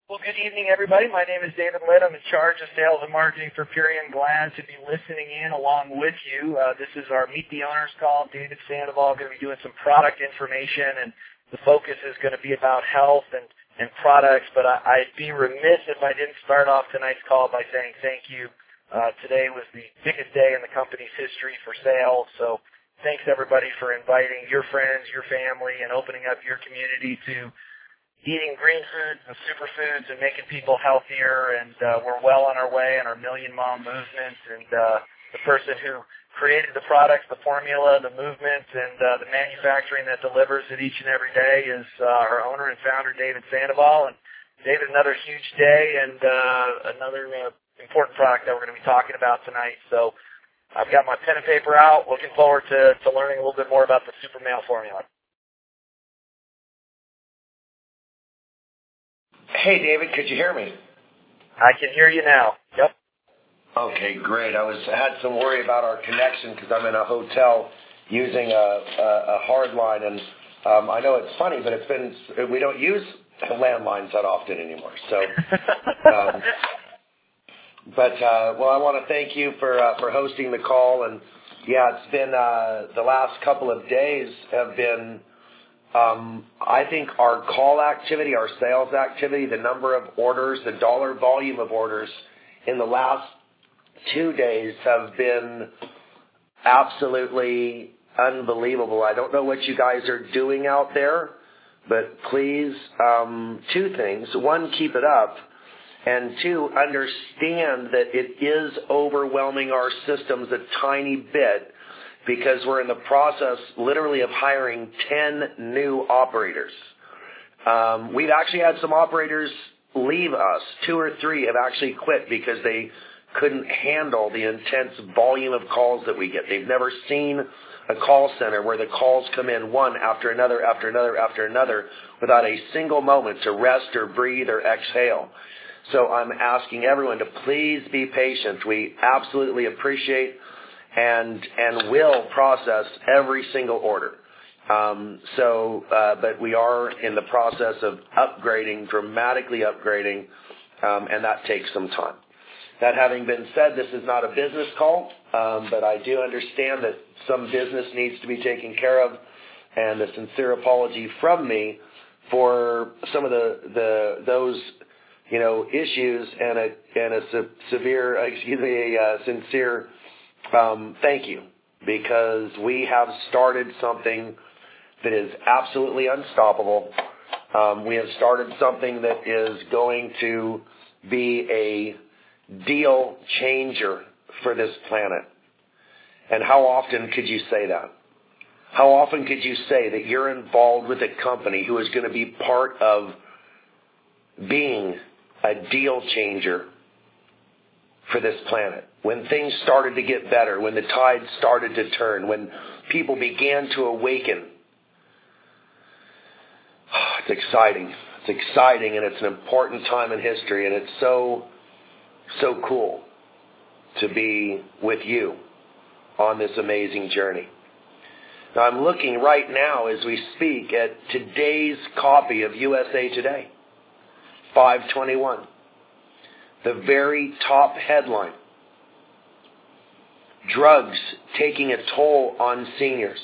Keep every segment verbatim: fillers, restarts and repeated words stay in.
Well, good evening, everybody. My name is David Litt. I'm in charge of sales and marketing for Purion. Glad to be listening in along with you. Uh, this is our Meet the Owners call. David Sandoval going to be doing some product information, and the focus is going to be about health and, and products. But I, I'd be remiss if I didn't start off tonight's call by saying thank you. Uh, today was the biggest day in the company's history for sales, so thanks, everybody, for inviting your friends, your family, and opening up your community to eating green foods and superfoods and making people healthier, and uh, we're well on our way in our Million Mom movement. And uh, the person who created the products, the formula, the movement, and uh, the manufacturing that delivers it each and every day is uh, our owner and founder, David Sandoval. And David, another huge day and uh, another uh, important product that we're going to be talking about tonight. So I've got my pen and paper out. Looking forward to, to learning a little bit more about the Super Male formula. Hey, David, could you hear me? I can hear you now. Yep. Okay, great. I was had some worry about our connection because I'm in a hotel using a, a, a hard line, and um, I know it's funny, but it's been we don't use landlines that often anymore. So, um, but uh, well, I want to thank you for uh, for hosting the call, and yeah, it's been uh, the last couple of days have been. Um, I think our call activity, our sales activity, the number of orders, the dollar volume of orders in the last two days have been absolutely unbelievable. I don't know what you guys are doing out there, but please, um, two things. One, keep it up. And two, understand that it is overwhelming our systems a tiny bit, because we're in the process literally of hiring ten new operators. Um, we've actually had some operators leave us. Two or three have actually quit because they couldn't handle the intense volume of calls that we get. They've never seen a call center where the calls come in one after another, after another, after another, without a single moment to rest or breathe or exhale. So I'm asking everyone to please be patient. We absolutely appreciate and and will process every single order. Um, so, uh, but we are in the process of upgrading, dramatically upgrading, um, and that takes some time. That having been said, this is not a business call, um, but I do understand that some business needs to be taken care of, and a sincere apology from me for some of the, the those you know issues, and a and a se- severe, excuse me, a uh, sincere. Um, thank you, because we have started something that is absolutely unstoppable. Um, we have started something that is going to be a deal changer for this planet. And how often could you say that? How often could you say that you're involved with a company who is going to be part of being a deal changer for this planet? When things started to get better, when the tide started to turn, when people began to awaken. It's exciting. It's exciting, and it's an important time in history, and it's so, so cool to be with you on this amazing journey. Now, I'm looking right now as we speak at today's copy of U S A Today, five twenty-one. The very top headline: drugs taking a toll on seniors.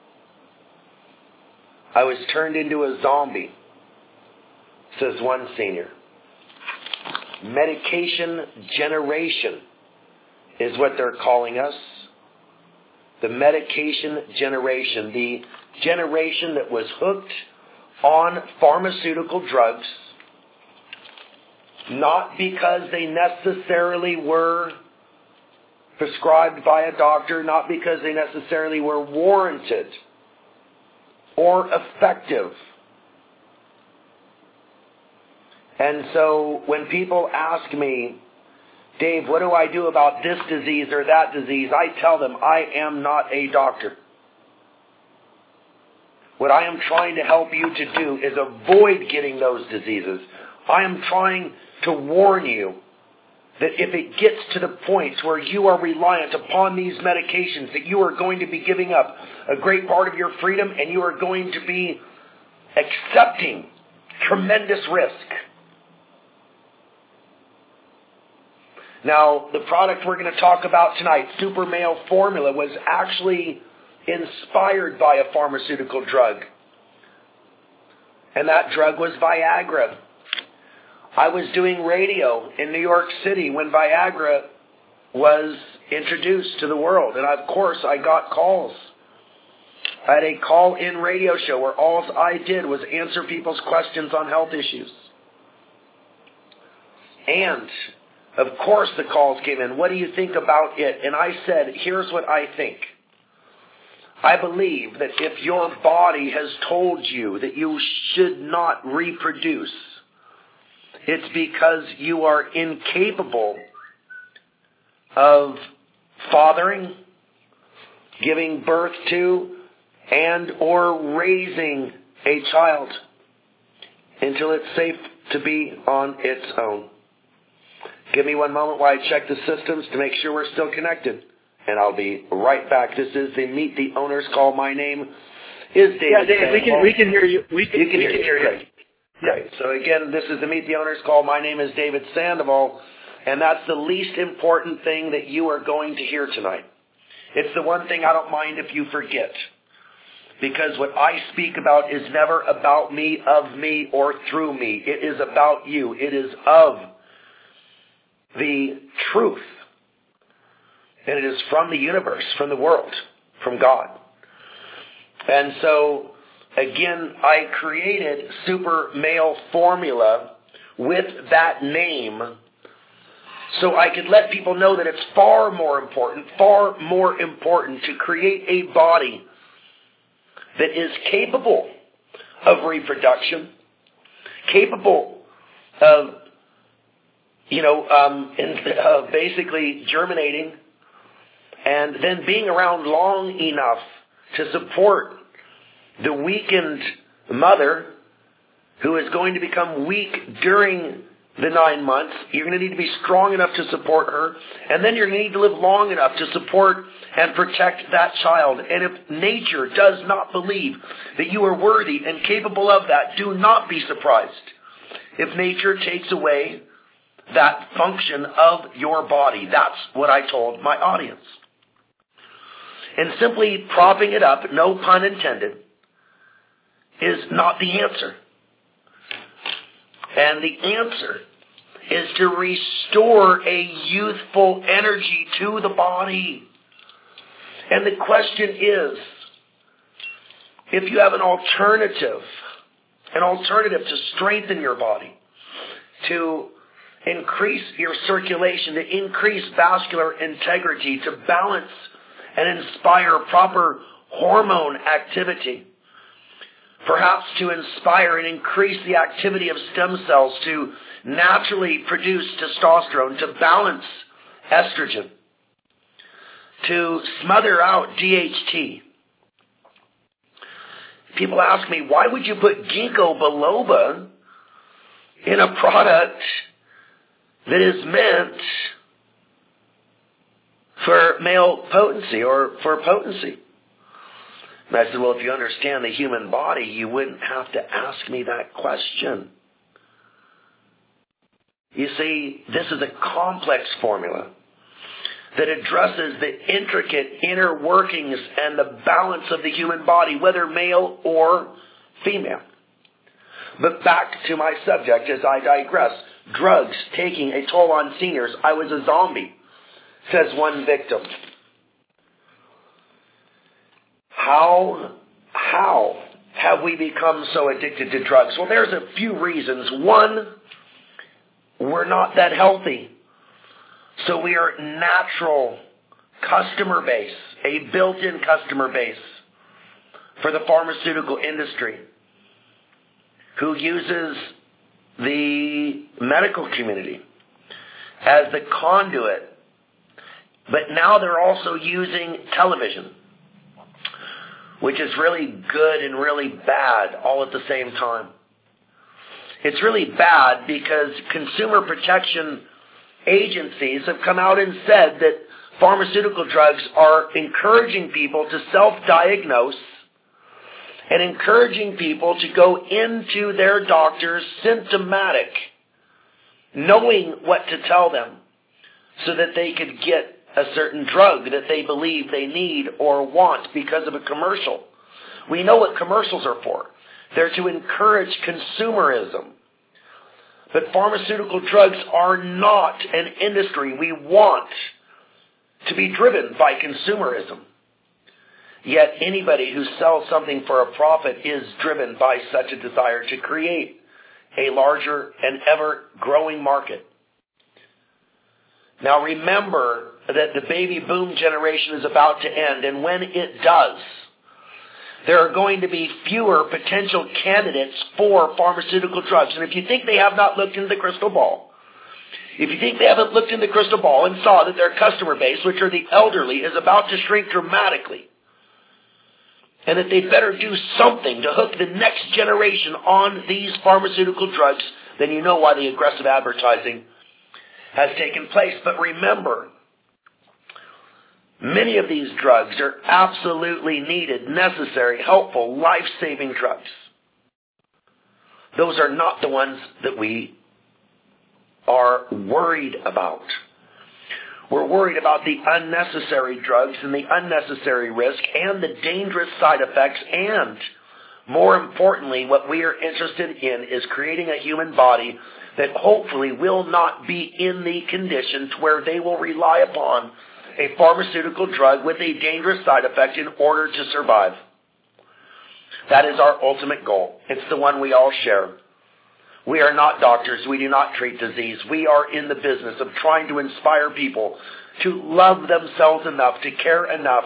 I was turned into a zombie, says one senior. Medication generation is what they're calling us. The medication generation, the generation that was hooked on pharmaceutical drugs, not because they necessarily were prescribed by a doctor, not because they necessarily were warranted or effective. And so when people ask me, Dave, what do I do about this disease or that disease? I tell them I am not a doctor. What I am trying to help you to do is avoid getting those diseases. I am trying to warn you that if it gets to the point where you are reliant upon these medications, that you are going to be giving up a great part of your freedom, and you are going to be accepting tremendous risk. Now, the product we're going to talk about tonight, Super Male Formula, was actually inspired by a pharmaceutical drug. And that drug was Viagra. I was doing radio in New York City when Viagra was introduced to the world. And of course, I got calls. I had a call-in radio show where all I did was answer people's questions on health issues. And, of course, the calls came in. What do you think about it? And I said, here's what I think. I believe that if your body has told you that you should not reproduce, it's because you are incapable of fathering, giving birth to, and or raising a child until it's safe to be on its own. Give me one moment while I check the systems to make sure we're still connected. And I'll be right back. This is the Meet the Owners Call. My name is David. Yeah, Dave, we can we can hear you. We can, you can we hear, can hear you. Right. Right. So again, this is the Meet the Owners Call. My name is David Sandoval, and that's the least important thing that you are going to hear tonight. It's the one thing I don't mind if you forget. Because what I speak about is never about me, of me, or through me. It is about you. It is of the truth. And it is from the universe, from the world, from God. And so, again, I created Super Male Formula with that name so I could let people know that it's far more important, far more important to create a body that is capable of reproduction, capable of, you know, um, in, uh, basically germinating, and then being around long enough to support the weakened mother who is going to become weak during the nine months. You're going to need to be strong enough to support her, and then you're going to need to live long enough to support and protect that child. And if nature does not believe that you are worthy and capable of that, do not be surprised if nature takes away that function of your body. That's what I told my audience. And simply propping it up, no pun intended, is not the answer. And the answer is to restore a youthful energy to the body. And the question is, if you have an alternative, an alternative to strengthen your body, to increase your circulation, to increase vascular integrity, to balance and inspire proper hormone activity, perhaps to inspire and increase the activity of stem cells to naturally produce testosterone, to balance estrogen, to smother out D H T. People ask me, why would you put ginkgo biloba in a product that is meant for male potency or for potency? And I said, well, if you understand the human body, you wouldn't have to ask me that question. You see, this is a complex formula that addresses the intricate inner workings and the balance of the human body, whether male or female. But back to my subject as I digress. Drugs taking a toll on seniors. I was a zombie, says one victim. How, how have we become so addicted to drugs? Well, there's a few reasons. One, we're not that healthy. So we are natural customer base, a built-in customer base for the pharmaceutical industry who uses the medical community as the conduit. But now they're also using television, which is really good and really bad all at the same time. It's really bad because consumer protection agencies have come out and said that pharmaceutical drugs are encouraging people to self-diagnose and encouraging people to go into their doctors symptomatic, knowing what to tell them, so that they could get a certain drug that they believe they need or want because of a commercial. We know what commercials are for. They're to encourage consumerism. But pharmaceutical drugs are not an industry we want to be driven by consumerism. Yet anybody who sells something for a profit is driven by such a desire to create a larger and ever-growing market. Now remember that the baby boom generation is about to end, and when it does, there are going to be fewer potential candidates for pharmaceutical drugs. And if you think they have not looked into the crystal ball, if you think they haven't looked in the crystal ball and saw that their customer base, which are the elderly, is about to shrink dramatically, and that they'd better do something to hook the next generation on these pharmaceutical drugs, then you know why the aggressive advertising has taken place. But remember, many of these drugs are absolutely needed, necessary, helpful, life-saving drugs. Those are not the ones that we are worried about. We're worried about the unnecessary drugs and the unnecessary risk and the dangerous side effects. And more importantly, what we are interested in is creating a human body that hopefully will not be in the condition to where they will rely upon a pharmaceutical drug with a dangerous side effect in order to survive. That is our ultimate goal. It's the one we all share. We are not doctors. We do not treat disease. We are in the business of trying to inspire people to love themselves enough, to care enough.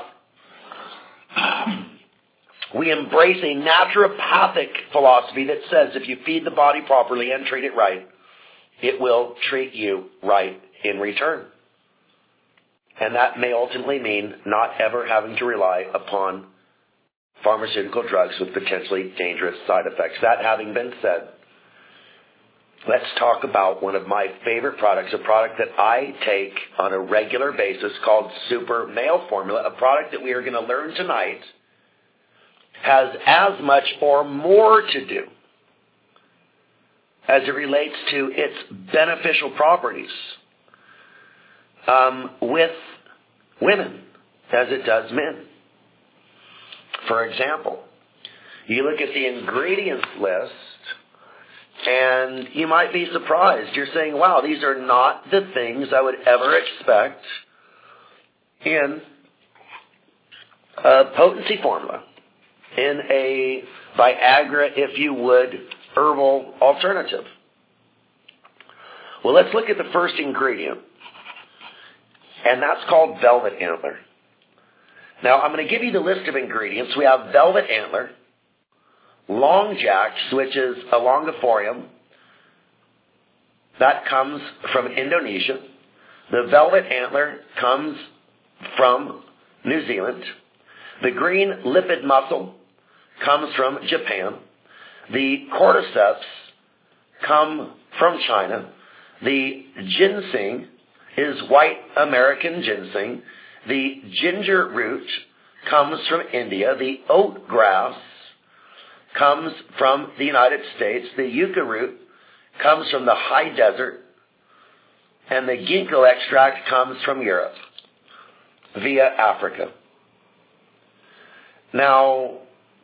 We embrace a naturopathic philosophy that says if you feed the body properly and treat it right, it will treat you right in return. And that may ultimately mean not ever having to rely upon pharmaceutical drugs with potentially dangerous side effects. That having been said, let's talk about one of my favorite products, a product that I take on a regular basis called Super Male Formula, a product that we are going to learn tonight has as much or more to do as it relates to its beneficial properties um, with women as it does men. For example, you look at the ingredients list and you might be surprised. You're saying, wow, these are not the things I would ever expect in a potency formula, in a Viagra, if you would, herbal alternative. Well, let's look at the first ingredient, and that's called velvet antler. Now, I'm going to give you the list of ingredients. We have velvet antler, long jacks, which is a longiflorium. That comes from Indonesia. The velvet antler comes from New Zealand. The green lipid mussel comes from Japan. The cordyceps come from China. The ginseng is white American ginseng. The ginger root comes from India. The oat grass comes from the United States. The yucca root comes from the high desert. And the ginkgo extract comes from Europe via Africa. Now,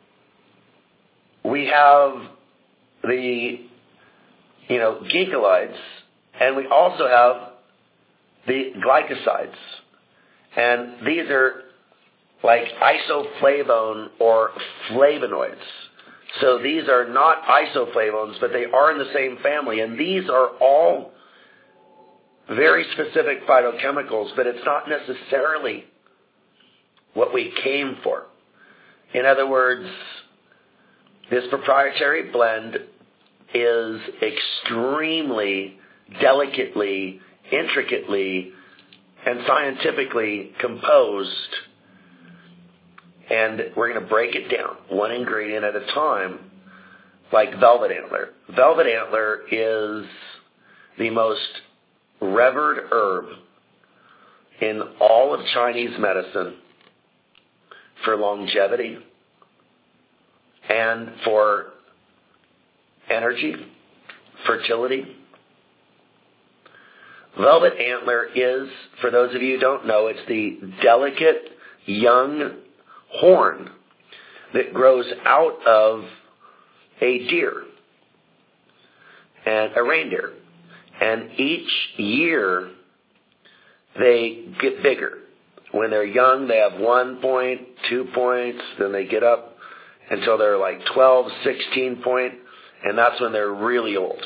we have the, you know, ginkgolides, and we also have the glycosides. And these are like isoflavone or flavonoids. So these are not isoflavones, but they are in the same family. And these are all very specific phytochemicals, but it's not necessarily what we came for. In other words, this proprietary blend is extremely delicately, intricately, and scientifically composed. And we're going to break it down one ingredient at a time, like velvet antler. Velvet antler is the most revered herb in all of Chinese medicine for longevity and for energy, fertility. Velvet antler is, for those of you who don't know, it's the delicate young horn that grows out of a deer and a reindeer. And each year they get bigger. When they're young, they have one point, two points, then they get up until they're like twelve, sixteen point, and that's when they're really old.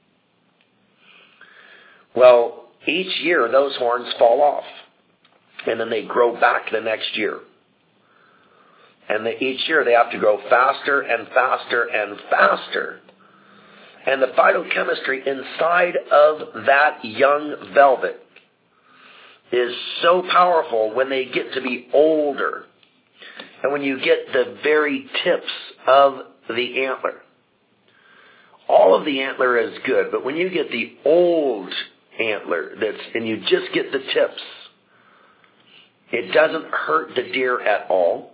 Well, each year those horns fall off, and then they grow back the next year. And the, each year they have to grow faster and faster and faster. And the phytochemistry inside of that young velvet is so powerful when they get to be older. And when you get the very tips of the antler. All of the antler is good, but when you get the old antler that's, and you just get the tips, it doesn't hurt the deer at all.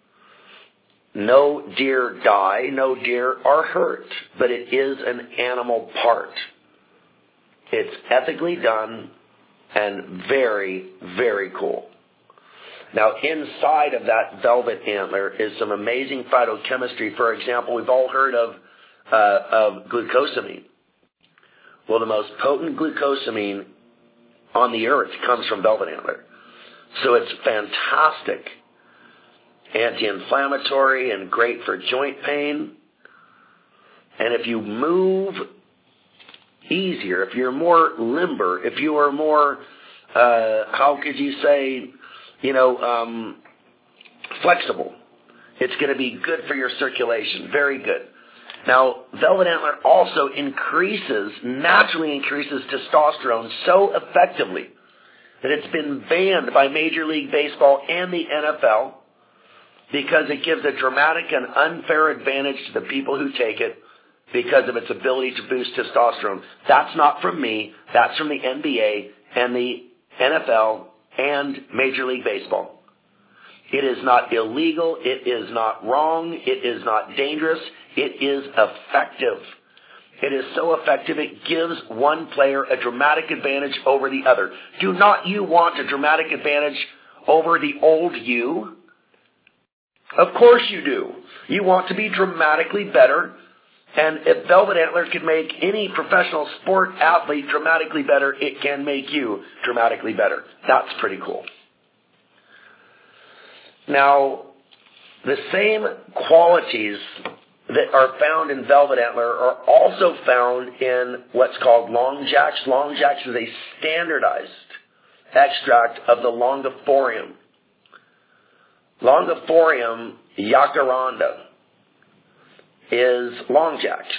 No deer die, no deer are hurt, but it is an animal part. It's ethically done and very, very cool. Now, inside of that velvet antler is some amazing phytochemistry. For example, we've all heard of, uh, of glucosamine. Well, the most potent glucosamine on the earth comes from velvet antler. So it's fantastic. Anti-inflammatory and great for joint pain. And if you move easier, if you're more limber, if you are more, uh, how could you say, you know, um, flexible, it's going to be good for your circulation. Very good. Now, velvet antler also increases, naturally increases testosterone so effectively that it's been banned by Major League Baseball and the N F L because it gives a dramatic and unfair advantage to the people who take it because of its ability to boost testosterone. That's not from me. That's from the N B A and the N F L and Major League Baseball. It is not illegal. It is not wrong. It is not dangerous. It is effective. It is so effective it gives one player a dramatic advantage over the other. Do not you want a dramatic advantage over the old you? Of course you do. You want to be dramatically better. And if Velvet Antler can make any professional sport athlete dramatically better, it can make you dramatically better. That's pretty cool. Now, the same qualities that are found in Velvet Antler are also found in what's called Long Jacks. Long Jacks is a standardized extract of the Longiflorium. Longiflorium jacaranda is Long Jacks.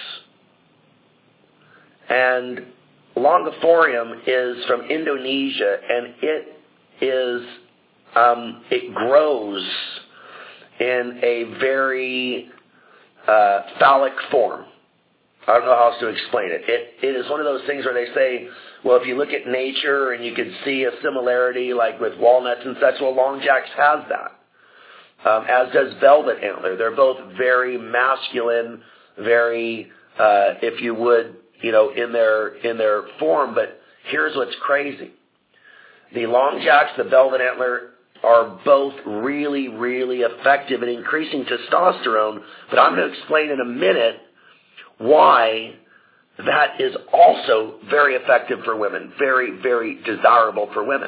And Longiflorium is from Indonesia, and it is um, it grows in a very uh, phallic form. I don't know how else to explain it. It it is one of those things where they say, well, if you look at nature and you can see a similarity like with walnuts and such, well, Long Jacks has that. Um, as does Velvet Antler. They're both very masculine, very, uh, if you would, you know, in their in their form. But here's what's crazy: the Long Jacks, the Velvet Antler, are both really, really effective in increasing testosterone. But I'm going to explain in a minute why that is also very effective for women, very, very desirable for women.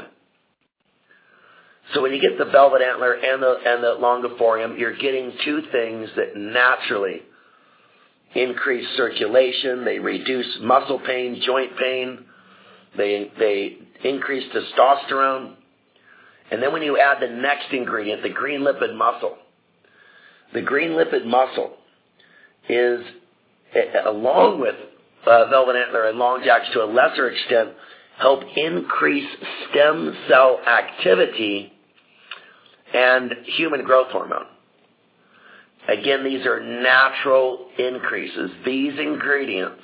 So when you get the Velvet Antler and the and the Longiflorium, you're getting two things that naturally increase circulation. They reduce muscle pain, joint pain. They they increase testosterone. And then when you add the next ingredient, the green lipid mussel, the green lipid mussel is, along with uh, Velvet Antler and Long Jacks to a lesser extent, help increase stem cell activity and human growth hormone. Again, these are natural increases. These ingredients,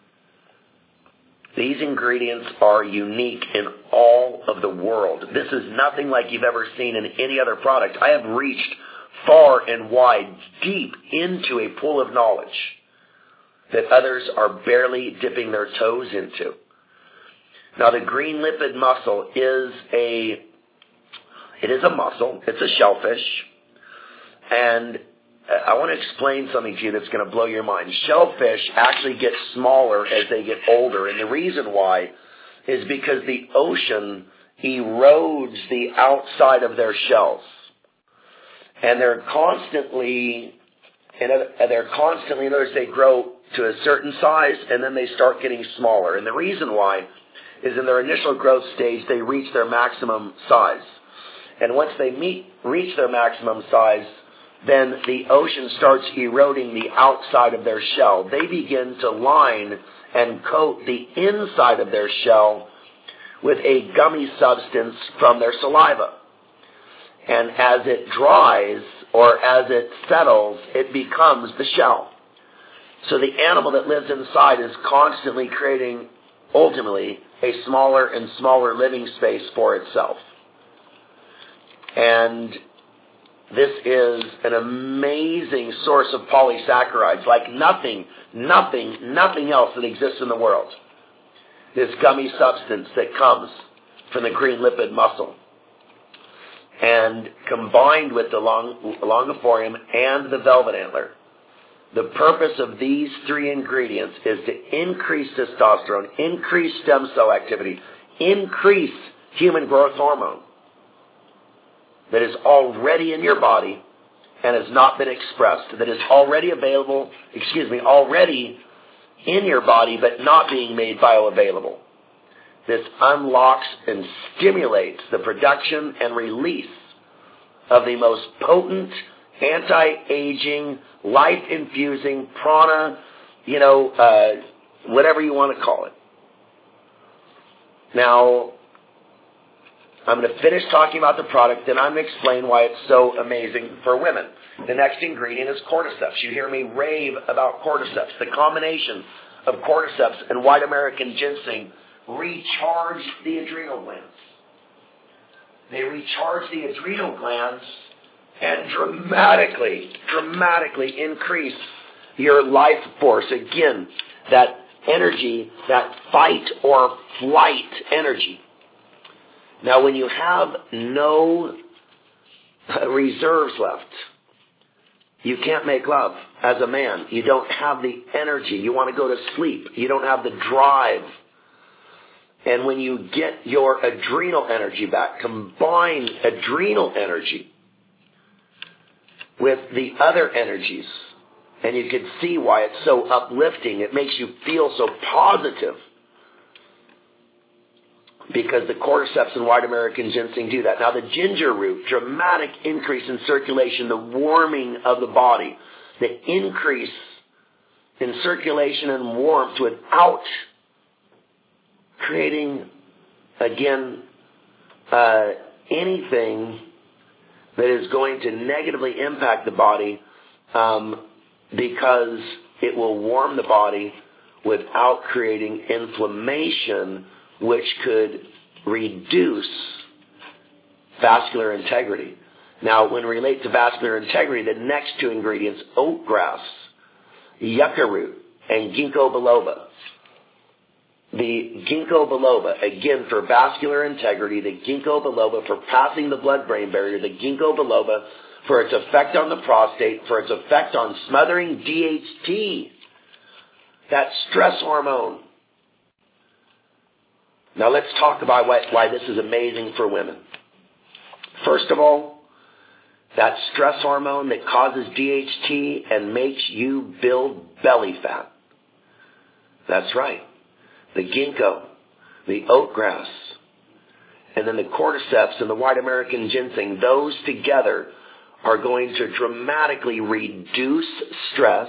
these ingredients are unique in all of the world. This is nothing like you've ever seen in any other product. I have reached far and wide, deep into a pool of knowledge that others are barely dipping their toes into. Now, the green lipid muscle is a, it is a muscle. It's a shellfish. And I want to explain something to you that's going to blow your mind. Shellfish actually get smaller as they get older. And the reason why is because the ocean erodes the outside of their shells. And they're constantly, and they're constantly, in other words, they grow to a certain size and then they start getting smaller. And the reason why is in their initial growth stage, they reach their maximum size. And once they meet, reach their maximum size, then the ocean starts eroding the outside of their shell. They begin to line and coat the inside of their shell with a gummy substance from their saliva. And as it dries or as it settles, it becomes the shell. So the animal that lives inside is constantly creating, ultimately, a smaller and smaller living space for itself. And this is an amazing source of polysaccharides, like nothing, nothing, nothing else that exists in the world. This gummy substance that comes from the green lipid muscle. And combined with the long, longiflorium and the velvet antler, the purpose of these three ingredients is to increase testosterone, increase stem cell activity, increase human growth hormone that is already in your body and has not been expressed, that is already available, excuse me, already in your body but not being made bioavailable. This unlocks and stimulates the production and release of the most potent, anti-aging, life-infusing, prana, you know, uh, whatever you want to call it. Now, I'm going to finish talking about the product, then I'm going to explain why it's so amazing for women. The next ingredient is cordyceps. You hear me rave about cordyceps. The combination of cordyceps and white American ginseng recharge the adrenal glands. They recharge the adrenal glands and dramatically, dramatically increase your life force. Again, that energy, that fight or flight energy. Now, when you have no reserves left, you can't make love as a man. You don't have the energy. You want to go to sleep. You don't have the drive. And when you get your adrenal energy back, combine adrenal energy with the other energies, and you can see why it's so uplifting. It makes you feel so positive. Because the cordyceps and white American ginseng do that. Now, the ginger root, dramatic increase in circulation, the warming of the body, the increase in circulation and warmth without creating, again, uh, anything that is going to negatively impact the body, um, because it will warm the body without creating inflammation, which could reduce vascular integrity. Now, when we relate to vascular integrity, the next two ingredients, oat grass, yucca root, and ginkgo biloba. The ginkgo biloba, again, for vascular integrity, the ginkgo biloba for passing the blood-brain barrier, the ginkgo biloba for its effect on the prostate, for its effect on smothering D H T, that stress hormone. Now let's talk about why, why this is amazing for women. First of all, that stress hormone that causes D H T and makes you build belly fat. That's right. The ginkgo, the oat grass, and then the cordyceps and the white American ginseng, those together are going to dramatically reduce stress,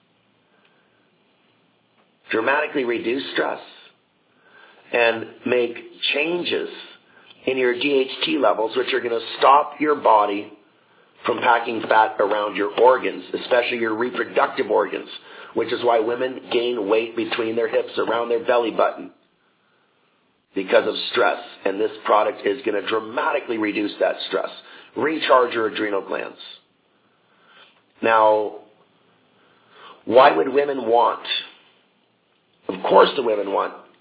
dramatically reduce stress, and make changes in your D H T levels, which are going to stop your body from packing fat around your organs, especially your reproductive organs, which is why women gain weight between their hips, around their belly button, because of stress. And this product is going to dramatically reduce that stress, recharge your adrenal glands. Now, why would women want, of course the women want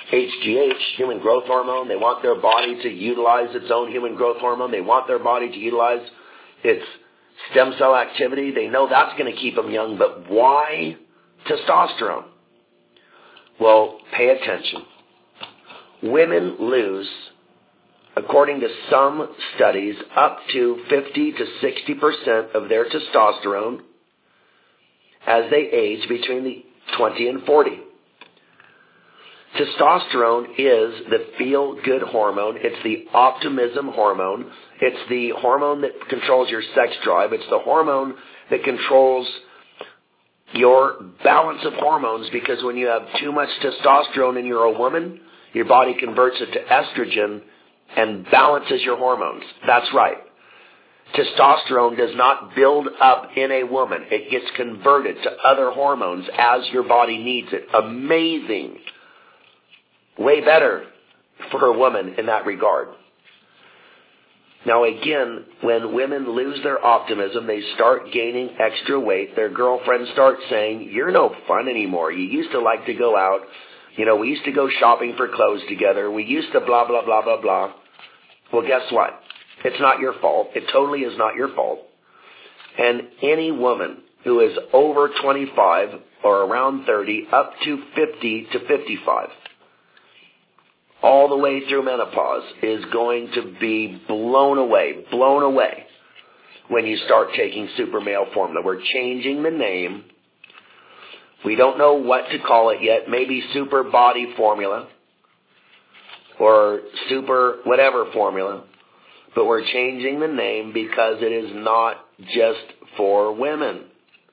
H G H, human growth hormone. They want their body to utilize its own human growth hormone. They want their body to utilize its stem cell activity. They know that's going to keep them young, but why testosterone? Well, pay attention. Women lose, according to some studies, up to fifty to sixty percent of their testosterone as they age between the twenty and forty. Testosterone is the feel-good hormone. It's the optimism hormone. It's the hormone that controls your sex drive. It's the hormone that controls your balance of hormones, because when you have too much testosterone and you're a woman, your body converts it to estrogen and balances your hormones. That's right. Testosterone does not build up in a woman. It gets converted to other hormones as your body needs it. Amazing. Way better for a woman in that regard. Now again, when women lose their optimism, they start gaining extra weight. Their girlfriends start saying, you're no fun anymore. You used to like to go out. You know, we used to go shopping for clothes together. We used to blah, blah, blah, blah, blah. Well, guess what? It's not your fault. It totally is not your fault. And any woman who is over twenty-five or around thirty, up to fifty to fifty-five, all the way through menopause, is going to be blown away, blown away when you start taking Super Male Formula. We're changing the name. We don't know what to call it yet. Maybe Super Body Formula or Super whatever formula. But we're changing the name because it is not just for women.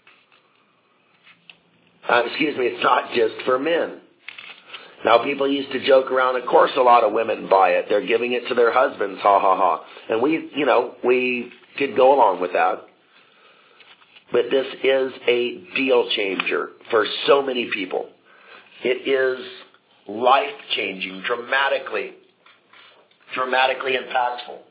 Uh, excuse me, it's not just for men. Now, people used to joke around. Of course, a lot of women buy it. They're giving it to their husbands, ha, ha, ha. And we, you know, we could go along with that. But this is a deal changer for so many people. It is life-changing, dramatically, dramatically impactful.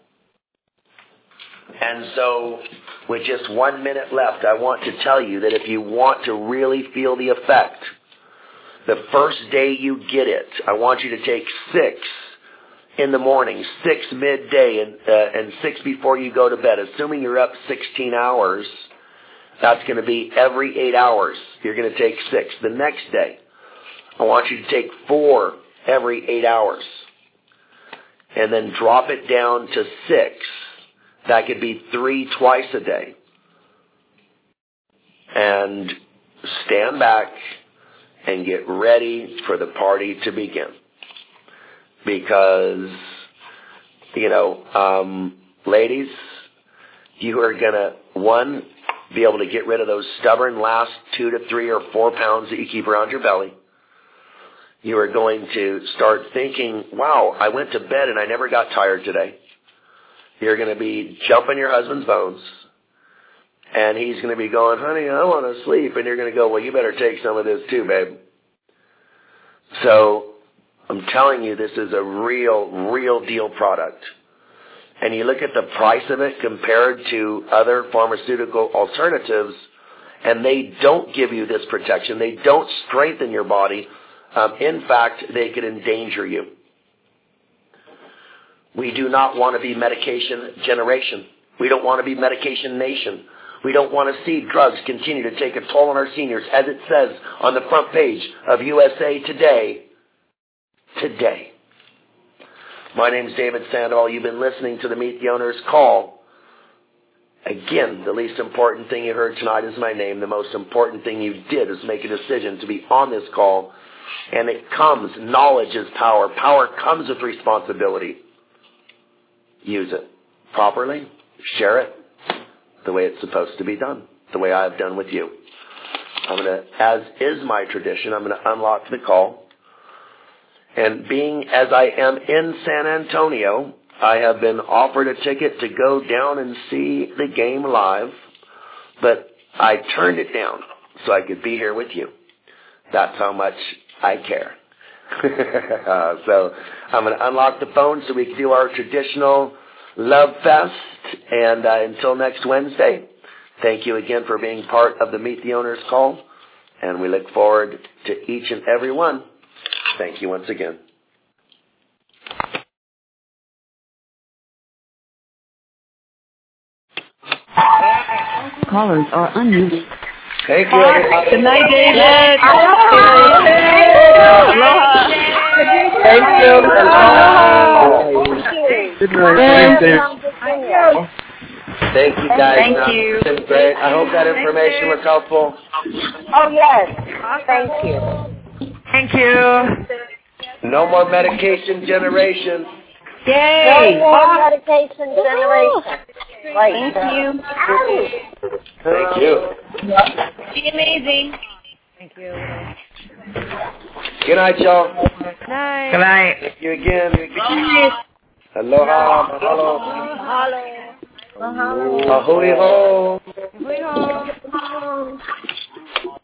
And so, with just one minute left, I want to tell you that if you want to really feel the effect, the first day you get it, I want you to take six in the morning, six midday, and, uh, and six before you go to bed. Assuming you're up sixteen hours, that's going to be every eight hours. You're going to take six. The next day, I want you to take four every eight hours. And then drop it down to six. That could be three twice a day. And stand back and get ready for the party to begin. Because, you know, um, ladies, you are going to, one, be able to get rid of those stubborn last two to three or four pounds that you keep around your belly. You are going to start thinking, wow, I went to bed and I never got tired today. You're going to be jumping your husband's bones. And he's going to be going, honey, I want to sleep. And you're going to go, well, you better take some of this too, babe. So I'm telling you, this is a real, real deal product. And you look at the price of it compared to other pharmaceutical alternatives, and they don't give you this protection. They don't strengthen your body. Um, in fact, they could endanger you. We do not want to be medication generation. We don't want to be medication nation. We don't want to see drugs continue to take a toll on our seniors, as it says on the front page of U S A Today. Today. My name is David Sandoval. You've been listening to the Meet the Owner's Call. Again, the least important thing you heard tonight is my name. The most important thing you did is make a decision to be on this call. And it comes, knowledge is power. Power comes with responsibility. Use it properly. Share it the way it's supposed to be done, the way I've done with you. I'm going to, as is my tradition, I'm going to unlock the call. And being as I am in San Antonio, I have been offered a ticket to go down and see the game live, but I turned it down so I could be here with you. That's how much I care. uh, so I'm going to unlock the phone so we can do our traditional Love Fest. And uh, until next Wednesday, thank you again for being part of the Meet the Owner's Call. And we look forward to each and every one. Thank you once again. callers are unmuted. Thank you, everybody. Good night, David. Thank you. Good night. Thank you. Thank you, guys. Thank No, you. It's been great. I hope that information was helpful. Oh, yes. Thank you. Thank you. No more medication generation. Yay. No more medication generation. Right. Thank you. Thank you. Be amazing. Thank you. Good night, y'all. Good night. Good night. Thank you again. Aloha. Mahalo. Mahalo. Ahui ho. Mahalo.